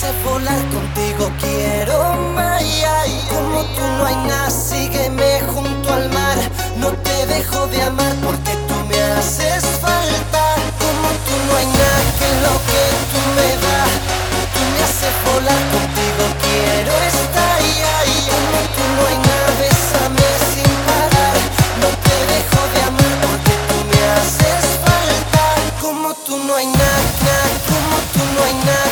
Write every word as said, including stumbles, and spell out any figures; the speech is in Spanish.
hace volar contigo, quiero más. Como tú no hay nada, sígueme junto al mar. No te dejo de amar porque tú me haces falta. Como tú no hay nada, que lo que tú me das, tú me haces volar contigo, quiero estar. Como tú no hay nada, bésame sin parar. No te dejo de amar porque tú me haces falta. Como tú no hay nada, nada, como tú no hay nada.